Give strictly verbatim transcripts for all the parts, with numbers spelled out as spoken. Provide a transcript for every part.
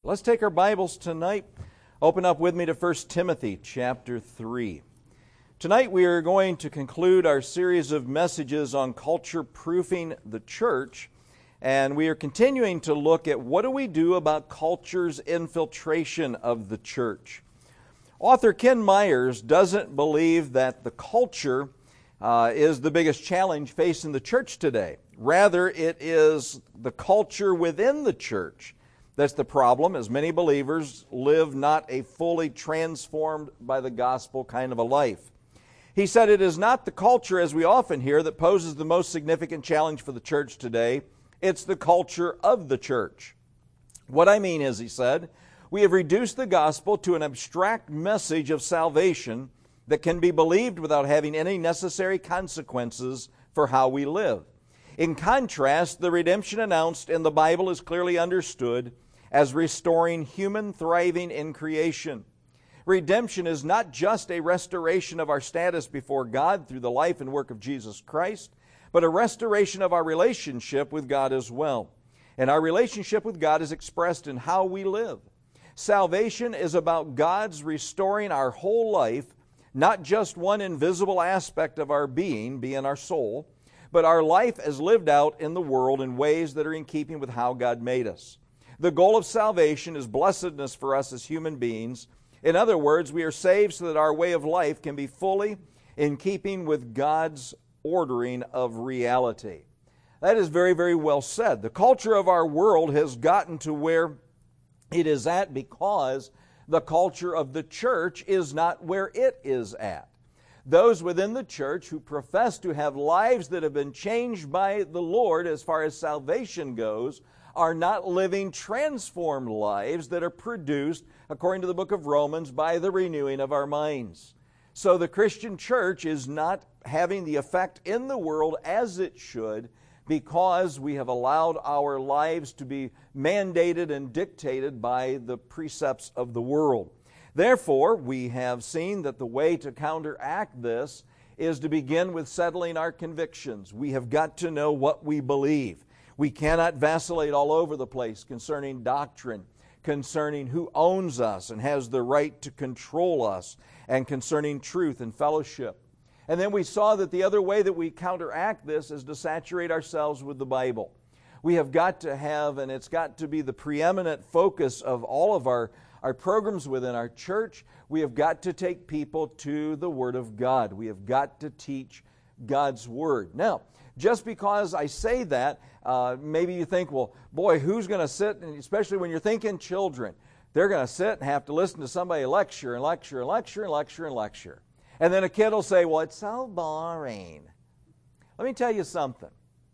Let's take our Bibles tonight. Open up with me to First Timothy chapter three. Tonight we are going to conclude our series of messages on culture-proofing the church, and we are continuing to look at what do we do about culture's infiltration of the church. Author Ken Myers doesn't believe that the culture uh, is the biggest challenge facing the church today. Rather, it is the culture within the church that's the problem, as many believers live not a fully transformed by the gospel kind of a life. He said it is not the culture, as we often hear, that poses the most significant challenge for the church today. It's the culture of the church. What I mean is, he said, we have reduced the gospel to an abstract message of salvation that can be believed without having any necessary consequences for how we live. In contrast, the redemption announced in the Bible is clearly understood as restoring human thriving in creation. Redemption is not just a restoration of our status before God through the life and work of Jesus Christ, but a restoration of our relationship with God as well. And our relationship with God is expressed in how we live. Salvation is about God's restoring our whole life, not just one invisible aspect of our being, being our soul, but our life as lived out in the world in ways that are in keeping with how God made us. The goal of salvation is blessedness for us as human beings. In other words, we are saved so that our way of life can be fully in keeping with God's ordering of reality. That is very, very well said. The culture of our world has gotten to where it is at because the culture of the church is not where it is at. Those within the church who profess to have lives that have been changed by the Lord as far as salvation goes are not living transformed lives that are produced, according to the book of Romans, by the renewing of our minds. So the Christian church is not having the effect in the world as it should because we have allowed our lives to be mandated and dictated by the precepts of the world. Therefore, we have seen that the way to counteract this is to begin with settling our convictions. We have got to know what we believe. We cannot vacillate all over the place concerning doctrine, concerning who owns us and has the right to control us, and concerning truth and fellowship. And then we saw that the other way that we counteract this is to saturate ourselves with the Bible. We have got to have, and it's got to be the preeminent focus of all of our, our programs within our church, we have got to take people to the Word of God. We have got to teach God's Word. Now, just because I say that, uh, maybe you think, well, boy, who's going to sit, and especially when you're thinking children, they're going to sit and have to listen to somebody lecture and lecture and lecture and lecture and lecture. And then a kid will say, well, it's so boring. Let me tell you something.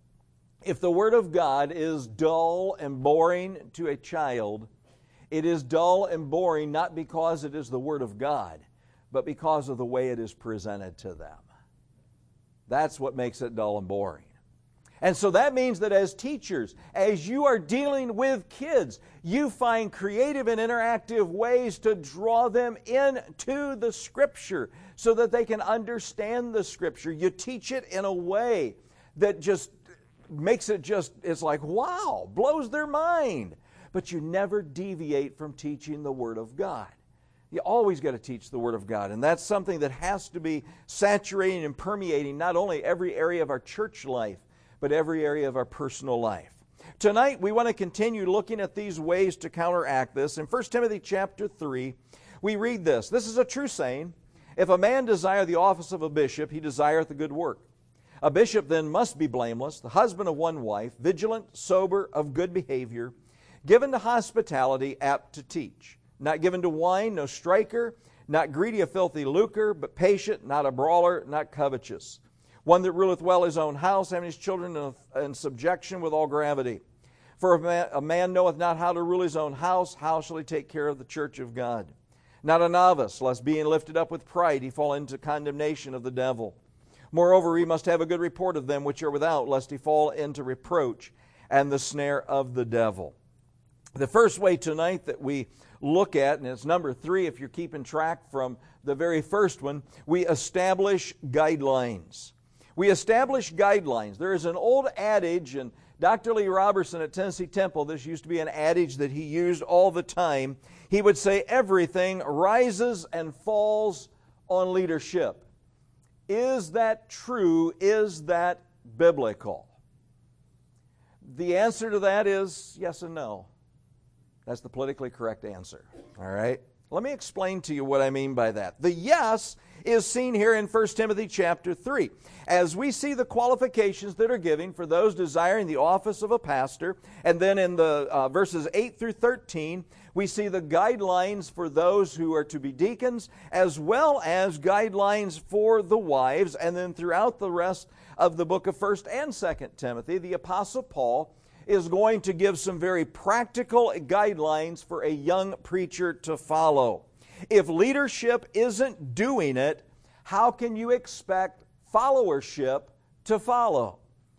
If the Word of God is dull and boring to a child, it is dull and boring not because it is the Word of God, but because of the way it is presented to them. That's what makes it dull and boring. And so that means that as teachers, as you are dealing with kids, you find creative and interactive ways to draw them into the Scripture so that they can understand the Scripture. You teach it in a way that just makes it just, it's like, wow, blows their mind. But you never deviate from teaching the Word of God. You always got to teach the Word of God, and that's something that has to be saturating and permeating not only every area of our church life, but every area of our personal life. Tonight, we want to continue looking at these ways to counteract this. In First Timothy chapter three, we read this. This is a true saying. If a man desire the office of a bishop, he desireth a good work. A bishop then must be blameless, the husband of one wife, vigilant, sober, of good behavior, given to hospitality, apt to teach. Not given to wine, no striker, not greedy of filthy lucre, but patient, not a brawler, not covetous. One that ruleth well his own house, having his children in subjection with all gravity. For if a man, a man knoweth not how to rule his own house, how shall he take care of the church of God? Not a novice, lest being lifted up with pride he fall into condemnation of the devil. Moreover, he must have a good report of them which are without, lest he fall into reproach and the snare of the devil. The first way tonight that we look at, and it's number three if you're keeping track from the very first one, we establish guidelines. We establish guidelines. There is an old adage, and Doctor Lee Roberson at Tennessee Temple, this used to be an adage that he used all the time. He would say, everything rises and falls on leadership. Is that true? Is that biblical? The answer to that is yes and no. That's the politically correct answer. All right? Let me explain to you what I mean by that. The yes is seen here in First Timothy chapter three. As we see the qualifications that are given for those desiring the office of a pastor, and then in the uh, verses eight through thirteen, we see the guidelines for those who are to be deacons, as well as guidelines for the wives, and then throughout the rest of the book of First and Second Timothy, the Apostle Paul is going to give some very practical guidelines for a young preacher to follow. If leadership isn't doing it, how can you expect followership to follow?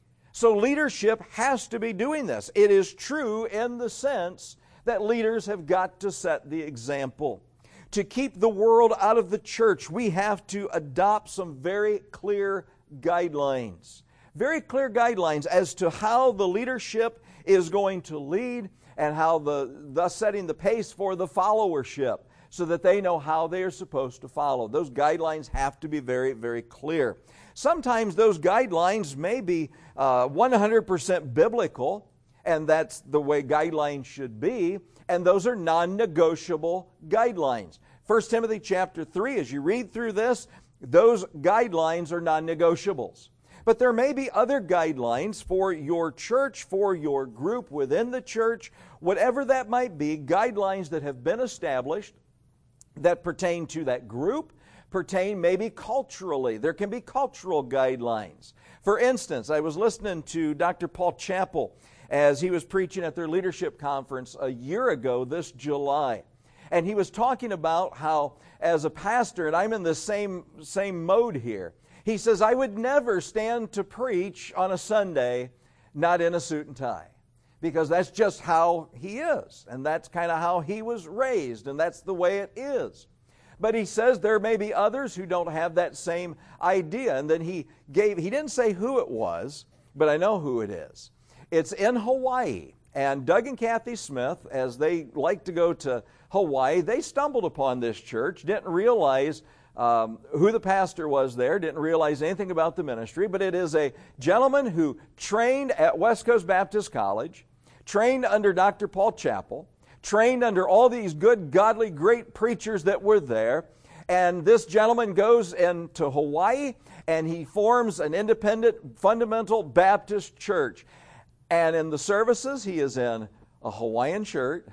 So leadership has to be doing this. It is true in the sense that leaders have got to set the example. To keep the world out of the church, we have to adopt some very clear guidelines. Very clear guidelines as to how the leadership is going to lead and how the, thus setting the pace for the followership so that they know how they are supposed to follow. Those guidelines have to be very, very clear. Sometimes those guidelines may be uh, one hundred percent biblical, and that's the way guidelines should be, and those are non-negotiable guidelines. First Timothy chapter three, as you read through this, those guidelines are non-negotiables. But there may be other guidelines for your church, for your group within the church, whatever that might be, guidelines that have been established that pertain to that group, pertain maybe culturally. There can be cultural guidelines. For instance, I was listening to Doctor Paul Chappell as he was preaching at their leadership conference a year ago this July. And he was talking about how, as a pastor, and I'm in the same, same mode here, he says, I would never stand to preach on a Sunday not in a suit and tie, because that's just how he is, and that's kind of how he was raised, and that's the way it is. But he says there may be others who don't have that same idea, and then he gave, he didn't say who it was, but I know who it is. It's in Hawaii, and Doug and Kathy Smith, as they like to go to Hawaii, they stumbled upon this church, didn't realize Um, who the pastor was there, didn't realize anything about the ministry, but it is a gentleman who trained at West Coast Baptist College, trained under Doctor Paul Chappell, trained under all these good, godly, great preachers that were there, and this gentleman goes into Hawaii and he forms an independent fundamental Baptist church. And in the services, he is in a Hawaiian shirt,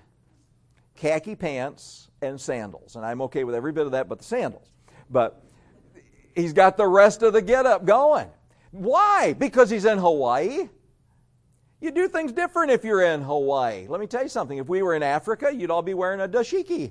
khaki pants, and sandals. And I'm okay with every bit of that but the sandals. But he's got the rest of the get-up going. Why? Because he's in Hawaii. You do things different if you're in Hawaii. Let me tell you something. If we were in Africa, you'd all be wearing a dashiki.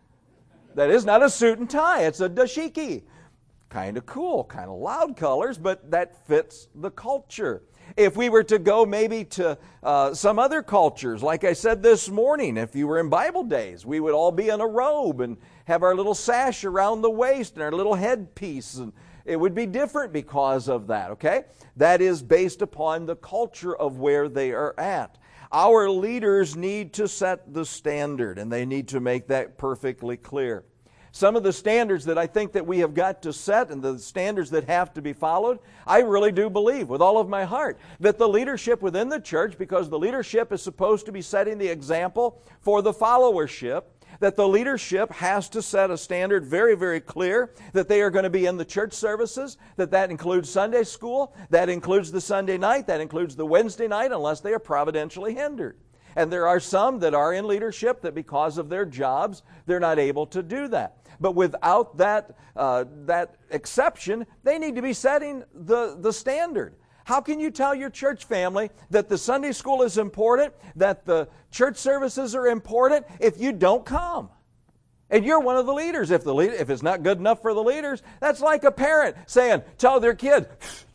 That is not a suit and tie. It's a dashiki. Kind of cool, kind of loud colors, but that fits the culture. If we were to go maybe to uh, some other cultures, like I said this morning, if you were in Bible days, we would all be in a robe and have our little sash around the waist and our little headpiece, and it would be different because of that, okay? That is based upon the culture of where they are at. Our leaders need to set the standard, and they need to make that perfectly clear. Some of the standards that I think that we have got to set and the standards that have to be followed, I really do believe with all of my heart that the leadership within the church, because the leadership is supposed to be setting the example for the followership, that the leadership has to set a standard very, very clear, that they are going to be in the church services, that that includes Sunday school, that includes the Sunday night, that includes the Wednesday night, unless they are providentially hindered. And there are some that are in leadership that because of their jobs, they're not able to do that. But without that, uh, that exception, they need to be setting the, the standard. How can you tell your church family that the Sunday school is important, that the church services are important, if you don't come? And you're one of the leaders. If, the lead, if it's not good enough for the leaders, that's like a parent saying, tell their kid,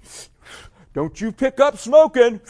don't you pick up smoking.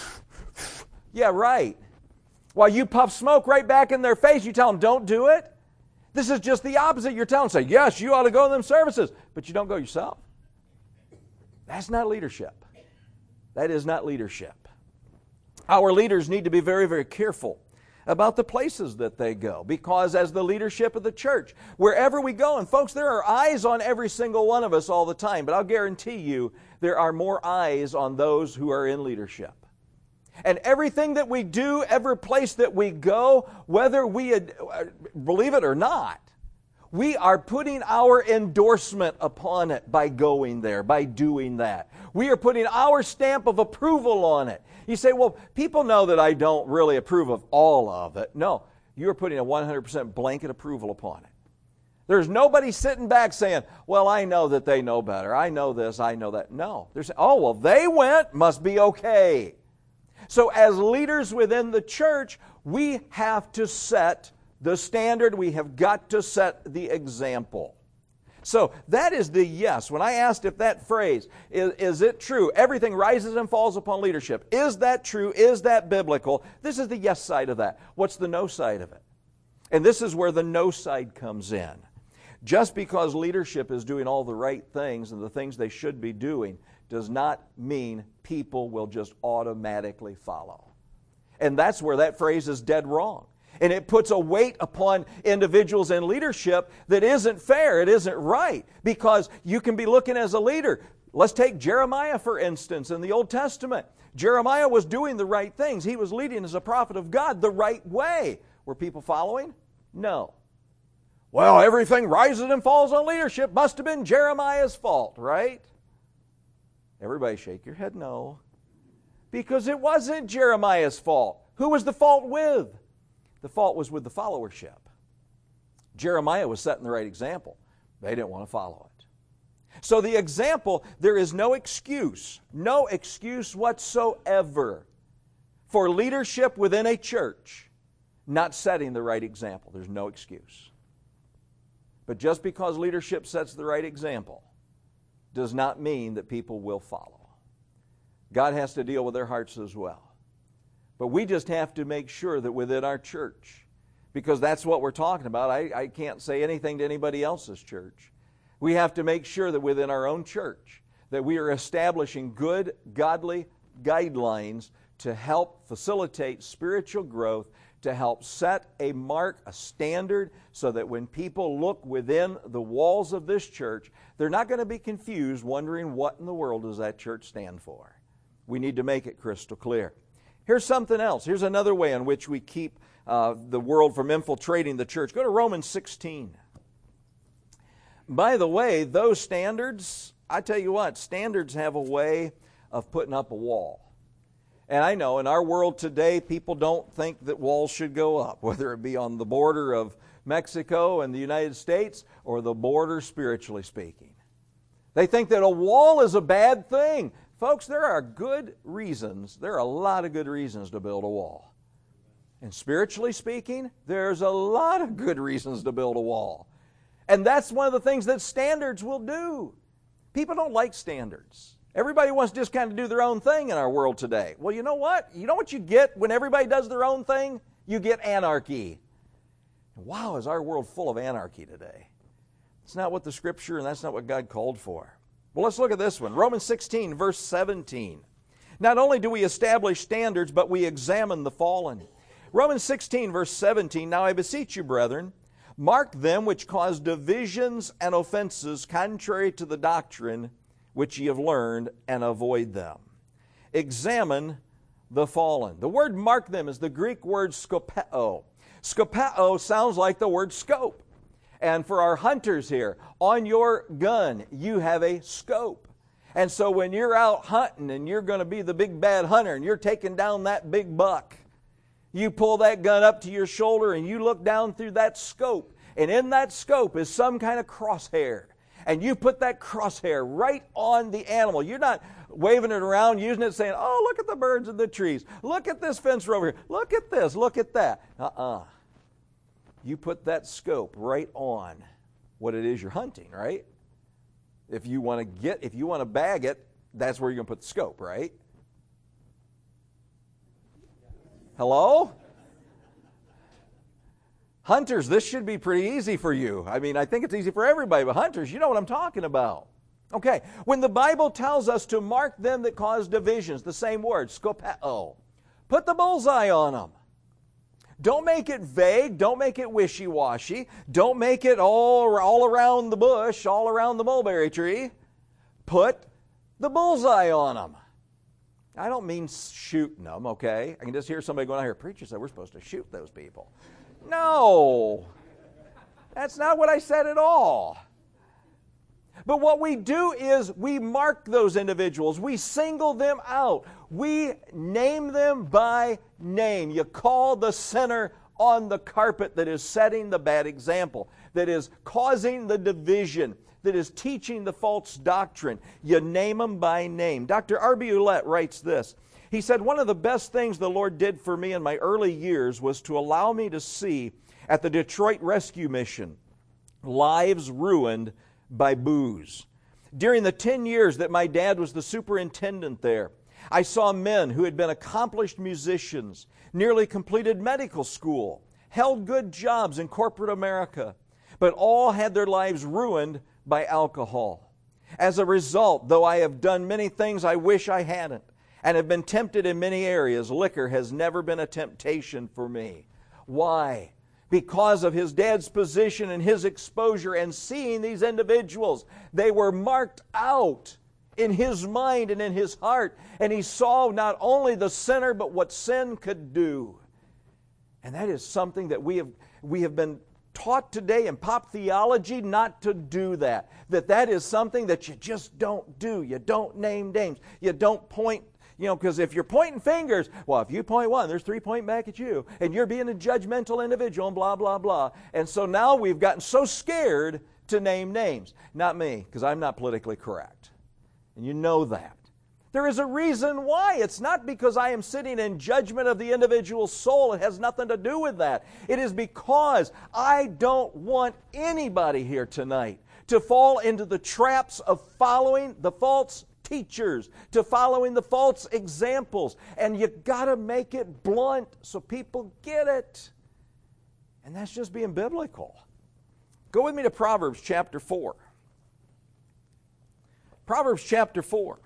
Yeah, right. While you puff smoke right back in their face, you tell them, don't do it. This is just the opposite. You're telling them, say, yes, you ought to go to them services, but you don't go yourself. That's not leadership. That is not leadership. Our leaders need to be very, very careful about the places that they go, because as the leadership of the church, wherever we go, and folks, there are eyes on every single one of us all the time, but I'll guarantee you there are more eyes on those who are in leadership. And everything that we do, every place that we go, whether we believe it or not, we are putting our endorsement upon it by going there, by doing that. We are putting our stamp of approval on it. You say, well, people know that I don't really approve of all of it. No, you're putting a one hundred percent blanket approval upon it. There's nobody sitting back saying, well, I know that they know better. I know this, I know that. No. They're saying, oh, well, they went, must be okay. So as leaders within the church, we have to set the standard. We have got to set the example. So that is the yes. When I asked if that phrase, is, is it true? Everything rises and falls upon leadership. Is that true? Is that biblical? This is the yes side of that. What's the no side of it? And this is where the no side comes in. Just because leadership is doing all the right things and the things they should be doing does not mean people will just automatically follow. And that's where that phrase is dead wrong. And it puts a weight upon individuals in leadership that isn't fair, it isn't right, because you can be looking as a leader. Let's take Jeremiah, for instance, in the Old Testament. Jeremiah was doing the right things. He was leading as a prophet of God the right way. Were people following? No. Well, everything rises and falls on leadership. Must have been Jeremiah's fault, right? Everybody shake your head no. Because it wasn't Jeremiah's fault. Who was the fault with? The fault was with the followership. Jeremiah was setting the right example. They didn't want to follow it. So the example, there is no excuse, no excuse whatsoever for leadership within a church not setting the right example. There's no excuse. But just because leadership sets the right example does not mean that people will follow. God has to deal with their hearts as well. But we just have to make sure that within our church, because that's what we're talking about. I, I can't say anything to anybody else's church. We have to make sure that within our own church that we are establishing good, godly guidelines to help facilitate spiritual growth, to help set a mark, a standard, so that when people look within the walls of this church, they're not going to be confused, wondering what in the world does that church stand for. We need to make it crystal clear. Here's something else. Here's another way in which we keep uh, the world from infiltrating the church. Go to Romans sixteen. By the way, those standards, I tell you what, standards have a way of putting up a wall. And I know in our world today, people don't think that walls should go up, whether it be on the border of Mexico and the United States or the border spiritually speaking. They think that a wall is a bad thing. Folks, there are good reasons, there are a lot of good reasons to build a wall. And spiritually speaking, there's a lot of good reasons to build a wall. And that's one of the things that standards will do. People don't like standards. Everybody wants to just kind of do their own thing in our world today. Well, you know what? You know what you get when everybody does their own thing? You get anarchy. Wow, is our world full of anarchy today? It's not what the Scripture and that's not what God called for. Well, let's look at this one. Romans sixteen, verse seventeen. Not only do we establish standards, but we examine the fallen. Romans sixteen, verse seventeen. Now I beseech you, brethren, mark them which cause divisions and offenses contrary to the doctrine which ye have learned, and avoid them. Examine the fallen. The word mark them is the Greek word skopeo. Skopeo sounds like the word scope. And for our hunters here, on your gun, you have a scope. And so when you're out hunting and you're going to be the big bad hunter and you're taking down that big buck, you pull that gun up to your shoulder and you look down through that scope. And in that scope is some kind of crosshair. And you put that crosshair right on the animal. You're not waving it around, using it, saying, oh, look at the birds in the trees. Look at this fence over here. Look at this. Look at that. Uh-uh. You put that scope right on what it is you're hunting, right? If you want to get, if you want to bag it, that's where you're going to put the scope, right? Hello? Hunters, this should be pretty easy for you. I mean, I think it's easy for everybody, but hunters, you know what I'm talking about. Okay, when the Bible tells us to mark them that cause divisions, the same word, skopeo, Put the bullseye on them. Don't make it vague. Don't make it wishy-washy. Don't make it all, all around the bush, all around the mulberry tree. Put the bullseye on them. I don't mean shooting them, okay? I can just hear somebody going out here, preacher said we're supposed to shoot those people. No, that's not what I said at all. But what we do is we mark those individuals. We single them out. We name them by name. You call the sinner on the carpet that is setting the bad example, that is causing the division, that is teaching the false doctrine. You name them by name. Doctor R B Ouellette writes this. He said, one of the best things the Lord did for me in my early years was to allow me to see at the Detroit Rescue Mission lives ruined by booze. During the ten years that my dad was the superintendent there, I saw men who had been accomplished musicians, nearly completed medical school, held good jobs in corporate America, but all had their lives ruined by alcohol. As a result, though I have done many things I wish I hadn't, and have been tempted in many areas, liquor has never been a temptation for me. Why? Because of his dad's position and his exposure and seeing these individuals. They were marked out in his mind and in his heart. And he saw not only the sinner, but what sin could do. And that is something that we have, we have been taught today in pop theology not to do that. That that is something that you just don't do. You don't name names. You don't point. You know, because if you're pointing fingers, well, if you point one, there's three pointing back at you. And you're being a judgmental individual and blah, blah, blah. And so now we've gotten so scared to name names. Not me, because I'm not politically correct. And you know that. There is a reason why. It's not because I am sitting in judgment of the individual soul. It has nothing to do with that. It is because I don't want anybody here tonight to fall into the traps of following the false teachers, to following the false examples. And you got to make it blunt so people get it. And that's just being biblical. Go with me to Proverbs chapter four. Proverbs chapter four.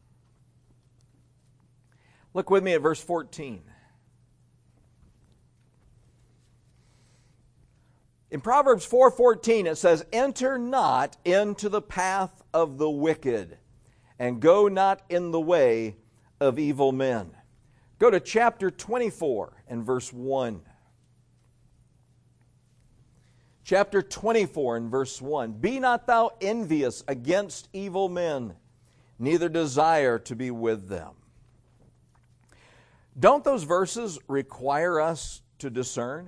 Look with me at verse fourteen. In Proverbs four fourteen it says, "Enter not into the path of the wicked, and go not in the way of evil men." Go to chapter twenty-four and verse one. Chapter twenty-four and verse one. "Be not thou envious against evil men, neither desire to be with them." Don't those verses require us to discern?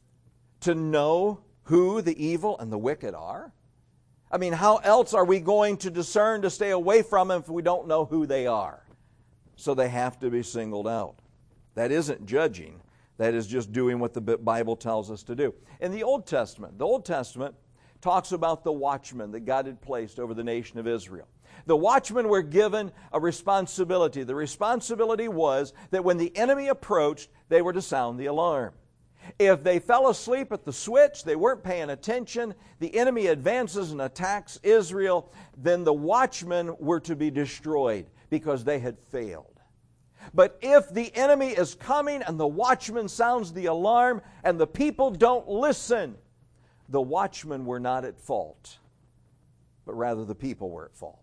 To know who the evil and the wicked are? I mean, how else are we going to discern to stay away from them if we don't know who they are? So they have to be singled out. That isn't judging. That is just doing what the Bible tells us to do. In the Old Testament, the Old Testament talks about the watchmen that God had placed over the nation of Israel. The watchmen were given a responsibility. The responsibility was that when the enemy approached, they were to sound the alarm. If they fell asleep at the switch, they weren't paying attention, the enemy advances and attacks Israel, then the watchmen were to be destroyed because they had failed. But if the enemy is coming and the watchman sounds the alarm and the people don't listen, the watchmen were not at fault, but rather the people were at fault.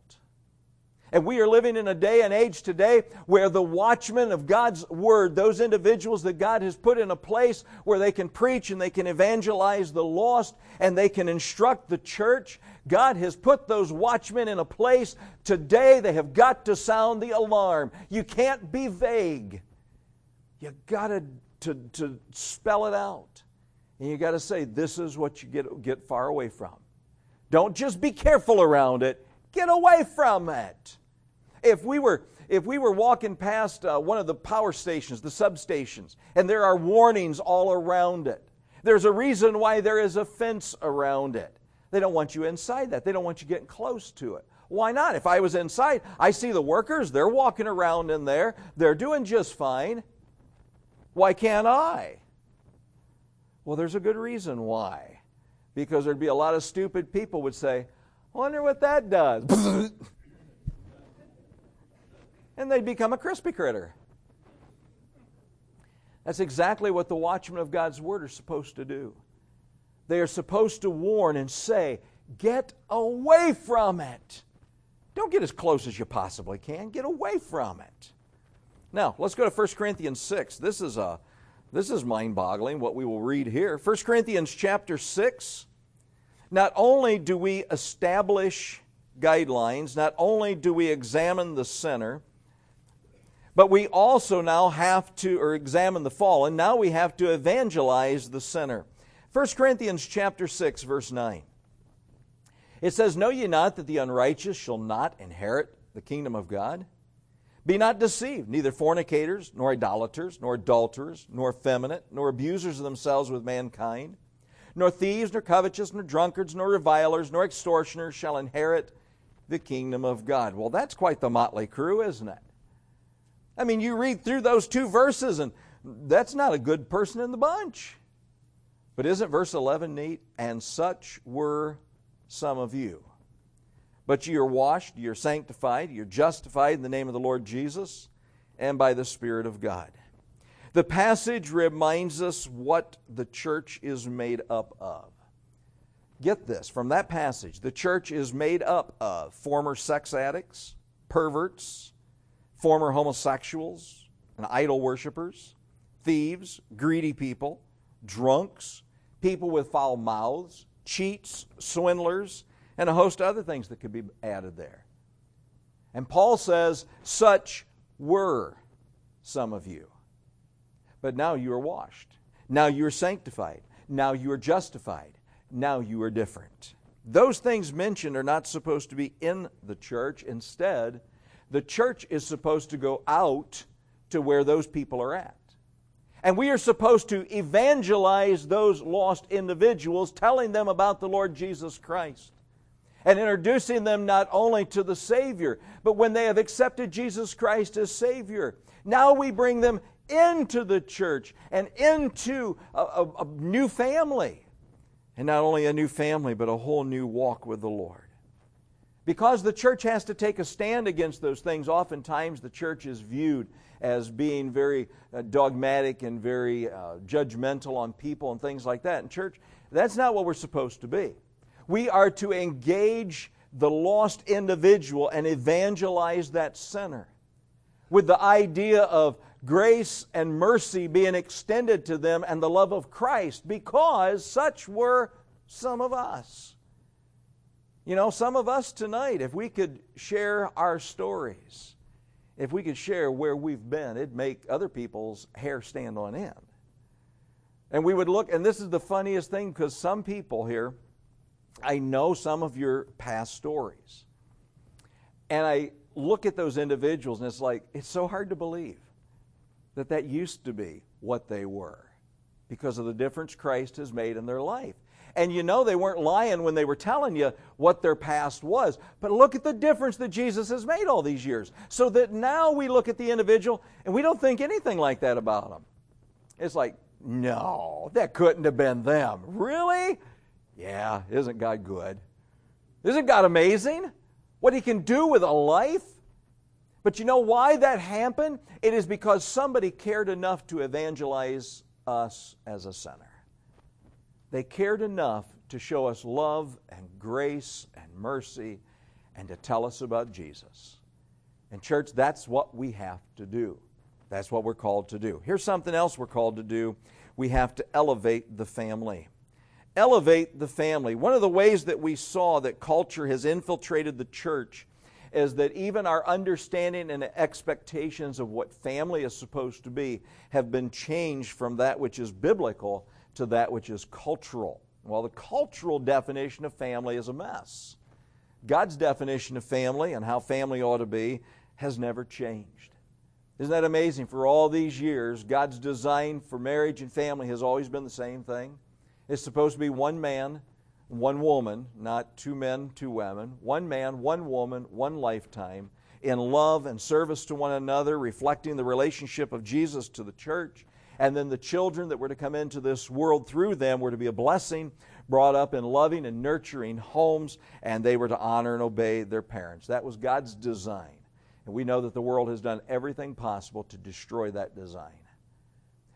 And we are living in a day and age today where the watchmen of God's Word, those individuals that God has put in a place where they can preach and they can evangelize the lost and they can instruct the church, God has put those watchmen in a place. Today they have got to sound the alarm. You can't be vague. You got to, to, to spell it out. And you got to say, this is what you get, get far away from. Don't just be careful around it. Get away from it. If we were, if we were walking past uh, one of the power stations, the substations, and there are warnings all around it, there's a reason why there is a fence around it. They don't want you inside that. They don't want you getting close to it. Why not? If I was inside, I see the workers, they're walking around in there. They're doing just fine. Why can't I? Well, there's a good reason why. Because there'd be a lot of stupid people would say, I wonder what that does. And they'd become a crispy critter. That's exactly what the watchmen of God's Word are supposed to do. They are supposed to warn and say, get away from it. Don't get as close as you possibly can. Get away from it. Now, let's go to First Corinthians six. This is a this is mind-boggling what we will read here. First Corinthians chapter six. Not only do we establish guidelines, not only do we examine the sinner, but we also now have to, or examine the fallen, now we have to evangelize the sinner. First Corinthians chapter six, verse nine. It says, know ye not that the unrighteous shall not inherit the kingdom of God? Be not deceived, neither fornicators, nor idolaters, nor adulterers, nor effeminate, nor abusers of themselves with mankind, nor thieves, nor covetous, nor drunkards, nor revilers, nor extortioners shall inherit the kingdom of God. Well, that's quite the motley crew, isn't it? I mean, you read through those two verses, and that's not a good person in the bunch. But isn't verse eleven neat? And such were some of you. But ye are washed, ye are sanctified, ye are justified in the name of the Lord Jesus, and by the Spirit of God. The passage reminds us what the church is made up of. Get this, from that passage, the church is made up of former sex addicts, perverts, former homosexuals, and idol worshipers, thieves, greedy people, drunks, people with foul mouths, cheats, swindlers, and a host of other things that could be added there. And Paul says, such were some of you. But now you are washed. Now you are sanctified. Now you are justified. Now you are different. Those things mentioned are not supposed to be in the church. Instead, the church is supposed to go out to where those people are at. And we are supposed to evangelize those lost individuals, telling them about the Lord Jesus Christ and introducing them not only to the Savior, but when they have accepted Jesus Christ as Savior, now we bring them into the church and into a, a, a new family. And not only a new family, but a whole new walk with the Lord. Because the church has to take a stand against those things, oftentimes the church is viewed as being very uh, dogmatic and very uh, judgmental on people and things like that. In church, that's not what we're supposed to be. We are to engage the lost individual and evangelize that sinner with the idea of grace and mercy being extended to them and the love of Christ, because such were some of us. You know, some of us tonight, if we could share our stories, if we could share where we've been, it'd make other people's hair stand on end. And we would look, and this is the funniest thing, because some people here, I know some of your past stories. And I look at those individuals, and it's like, it's so hard to believe that that used to be what they were because of the difference Christ has made in their life. And you know they weren't lying when they were telling you what their past was. But look at the difference that Jesus has made all these years. So that now we look at the individual and we don't think anything like that about them. It's like, no, that couldn't have been them. Really? Yeah, isn't God good? Isn't God amazing? What He can do with a life? But you know why that happened? It is because somebody cared enough to evangelize us as a sinner. They cared enough to show us love and grace and mercy and to tell us about Jesus. And church, that's what we have to do. That's what we're called to do. Here's something else we're called to do. We have to elevate the family. Elevate the family. One of the ways that we saw that culture has infiltrated the church is that even our understanding and expectations of what family is supposed to be have been changed from that which is biblical to that which is cultural. Well, the cultural definition of family is a mess. God's definition of family and how family ought to be has never changed. Isn't that amazing? For all these years, God's design for marriage and family has always been the same thing. It's supposed to be one man, one woman, not two men, two women. One man, one woman, one lifetime, in love and service to one another, reflecting the relationship of Jesus to the church. And then the children that were to come into this world through them were to be a blessing, brought up in loving and nurturing homes, and they were to honor and obey their parents. That was God's design. And we know that the world has done everything possible to destroy that design.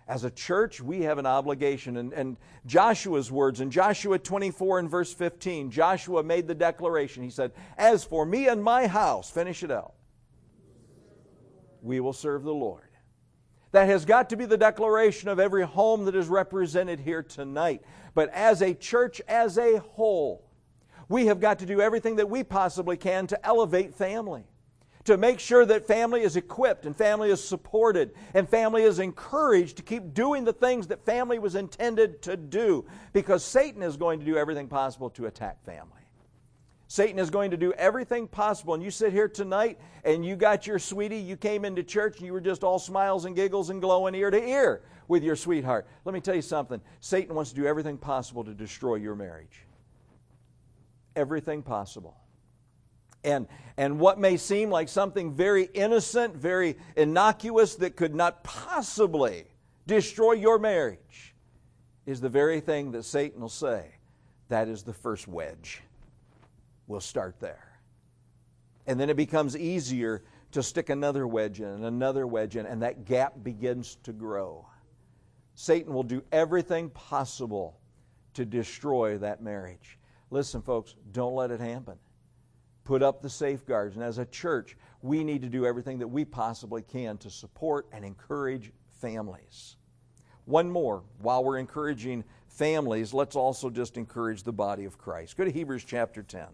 As a church, we have an obligation. And, and Joshua's words, in Joshua twenty-four and verse fifteen, Joshua made the declaration. He said, "As for me and my house," finish it out, "we will serve the Lord." That has got to be the declaration of every home that is represented here tonight. But as a church as a whole, we have got to do everything that we possibly can to elevate family, to make sure that family is equipped and family is supported and family is encouraged to keep doing the things that family was intended to do, because Satan is going to do everything possible to attack family. Satan is going to do everything possible. And you sit here tonight and you got your sweetie, you came into church and you were just all smiles and giggles and glowing ear to ear with your sweetheart. Let me tell you something. Satan wants to do everything possible to destroy your marriage. Everything possible. And, and what may seem like something very innocent, very innocuous that could not possibly destroy your marriage is the very thing that Satan will say, that is the first wedge. We'll start there. And then it becomes easier to stick another wedge in and another wedge in, and that gap begins to grow. Satan will do everything possible to destroy that marriage. Listen, folks, don't let it happen. Put up the safeguards. And as a church, we need to do everything that we possibly can to support and encourage families. One more, while we're encouraging families, let's also just encourage the body of Christ. Go to Hebrews chapter ten.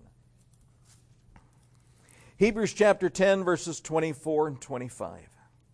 Hebrews chapter ten, verses twenty-four and twenty-five.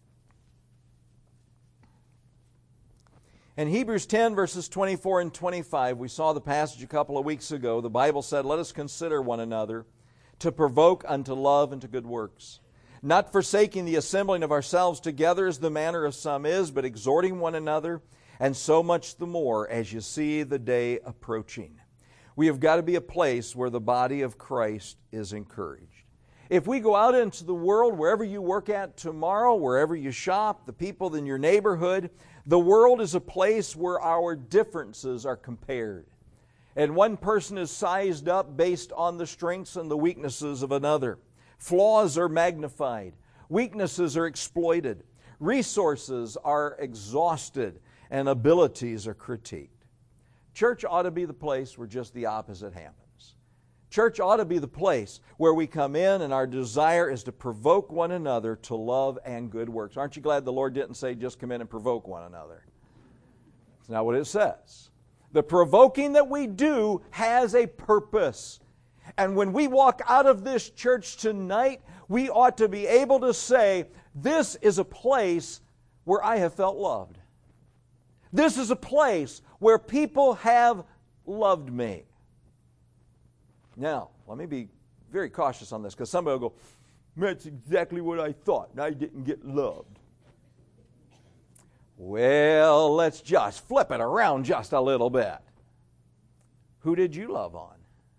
In Hebrews ten, verses twenty-four and twenty-five, we saw the passage a couple of weeks ago. The Bible said, "Let us consider one another to provoke unto love and to good works, not forsaking the assembling of ourselves together as the manner of some is, but exhorting one another, and so much the more as you see the day approaching." We have got to be a place where the body of Christ is encouraged. If we go out into the world, wherever you work at tomorrow, wherever you shop, the people in your neighborhood, the world is a place where our differences are compared. And one person is sized up based on the strengths and the weaknesses of another. Flaws are magnified. Weaknesses are exploited. Resources are exhausted. And abilities are critiqued. Church ought to be the place where just the opposite happens. Church ought to be the place where we come in and our desire is to provoke one another to love and good works. Aren't you glad the Lord didn't say just come in and provoke one another? That's not what it says. The provoking that we do has a purpose. And when we walk out of this church tonight, we ought to be able to say, this is a place where I have felt loved. This is a place where people have loved me. Now, let me be very cautious on this, because somebody will go, "That's exactly what I thought, and I didn't get loved." Well, let's just flip it around just a little bit. Who did you love on?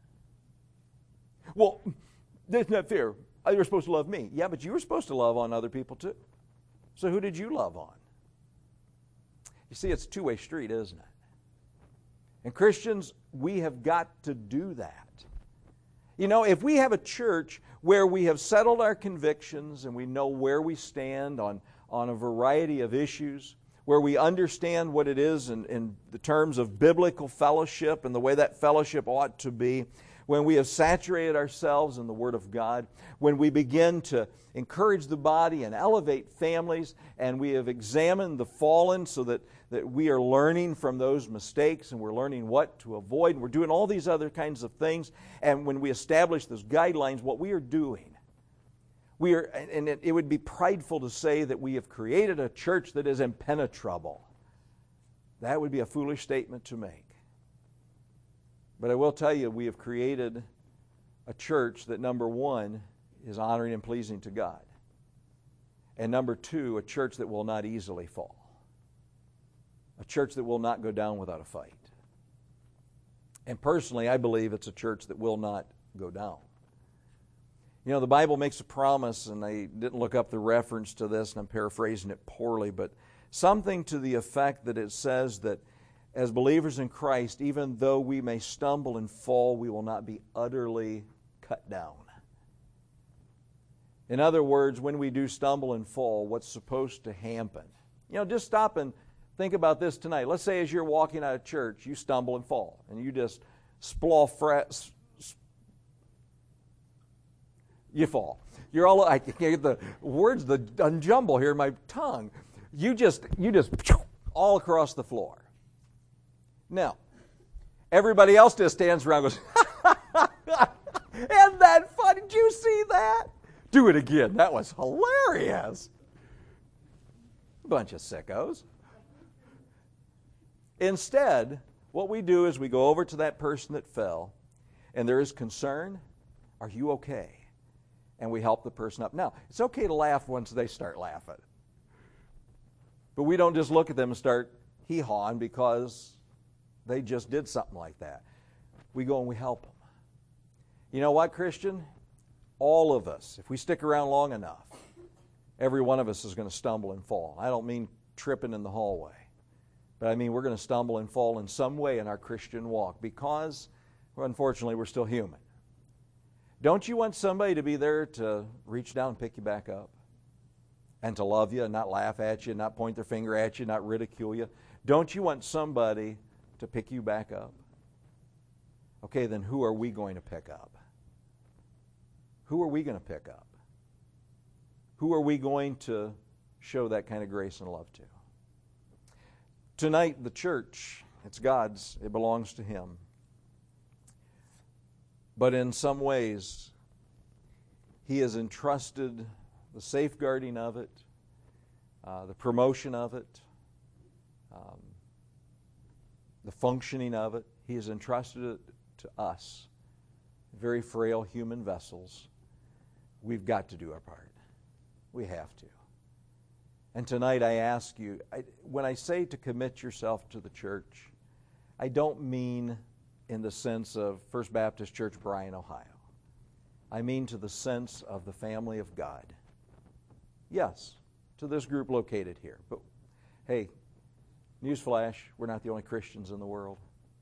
Well, that's not fair. You were supposed to love me. Yeah, but you were supposed to love on other people too. So who did you love on? You see, it's a two-way street, isn't it? And Christians, we have got to do that. You know, if we have a church where we have settled our convictions and we know where we stand on, on a variety of issues, where we understand what it is in, in the terms of biblical fellowship and the way that fellowship ought to be, when we have saturated ourselves in the Word of God, when we begin to encourage the body and elevate families, and we have examined the fallen so that, that we are learning from those mistakes and we're learning what to avoid, and we're doing all these other kinds of things, and when we establish those guidelines, what we are doing, we are, and it, it would be prideful to say that we have created a church that is impenetrable. That would be a foolish statement to make. But I will tell you, we have created a church that, number one, is honoring and pleasing to God. And number two, a church that will not easily fall. A church that will not go down without a fight. And personally, I believe it's a church that will not go down. You know, the Bible makes a promise, and I didn't look up the reference to this, and I'm paraphrasing it poorly, but something to the effect that it says that as believers in Christ, even though we may stumble and fall, we will not be utterly cut down. In other words, when we do stumble and fall, what's supposed to happen? You know, just stop and Think about this tonight. Let's say as you're walking out of church, you stumble and fall, and you just sploff, frat, you fall. You're all, I can't get the words, the unjumble here in my tongue. You just, you just, all across the floor. Now, everybody else just stands around and goes, isn't that fun? Did you see that? Do it again. That was hilarious. Bunch of sickos. Instead, what we do is we go over to that person that fell, and there is concern. Are you okay? And we help the person up. Now, it's okay to laugh once they start laughing. But we don't just look at them and start hee-hawing because they just did something like that. We go and we help them. You know what, Christian? All of us, if we stick around long enough, every one of us is going to stumble and fall. I don't mean tripping in the hallway. But I mean, we're going to stumble and fall in some way in our Christian walk because, well, unfortunately, we're still human. Don't you want somebody to be there to reach down and pick you back up? And to love you and not laugh at you, not point their finger at you, not ridicule you? Don't you want somebody to pick you back up? Okay, then who are we going to pick up? Who are we going to pick up? Who are we going to show that kind of grace and love to? Tonight, the church, it's God's. It belongs to Him. But in some ways, He has entrusted the safeguarding of it, uh, the promotion of it, um, the functioning of it. He has entrusted it to us, very frail human vessels. We've got to do our part. We have to. And tonight I ask you, I, when I say to commit yourself to the church, I don't mean in the sense of First Baptist Church, Bryan, Ohio. I mean to the sense of the family of God. Yes, to this group located here. But hey, newsflash, we're not the only Christians in the world.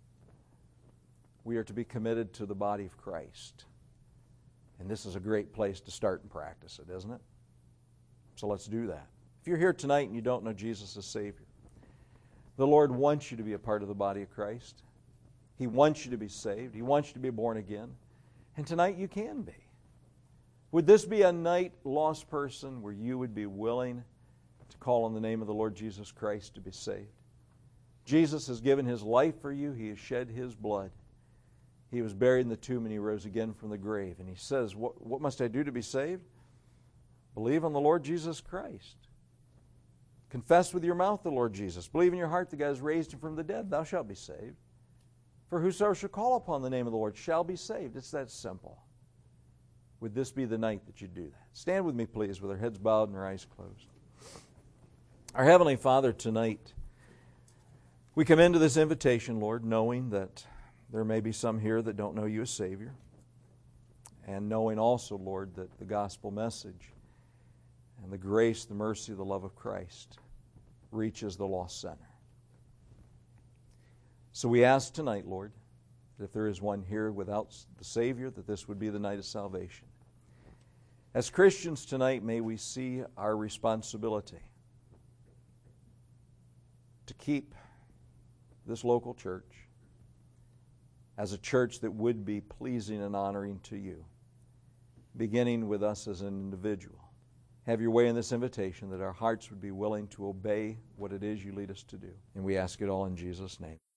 We are to be committed to the body of Christ. And this is a great place to start and practice it, isn't it? So let's do that. If you're here tonight and you don't know Jesus as Savior, the Lord wants you to be a part of the body of Christ. He wants you to be saved. He wants you to be born again. And tonight you can be. Would this be a night, lost person, where you would be willing to call on the name of the Lord Jesus Christ to be saved? Jesus has given His life for you. He has shed His blood. He was buried in the tomb and He rose again from the grave. And He says, what, what must I do to be saved? Believe on the Lord Jesus Christ. Confess with your mouth the Lord Jesus. Believe in your heart that God has raised Him from the dead. Thou shalt be saved. For whosoever shall call upon the name of the Lord shall be saved. It's that simple. Would this be the night that you do that? Stand with me, please, with our heads bowed and our eyes closed. Our Heavenly Father, tonight, we come into this invitation, Lord, knowing that there may be some here that don't know You as Savior, and knowing also, Lord, that the gospel message and the grace, the mercy, the love of Christ reaches the lost sinner. So we ask tonight, Lord, that if there is one here without the Savior, that this would be the night of salvation. As Christians tonight, may we see our responsibility to keep this local church as a church that would be pleasing and honoring to You, beginning with us as an individual. Have Your way in this invitation, that our hearts would be willing to obey what it is You lead us to do. And we ask it all in Jesus' name.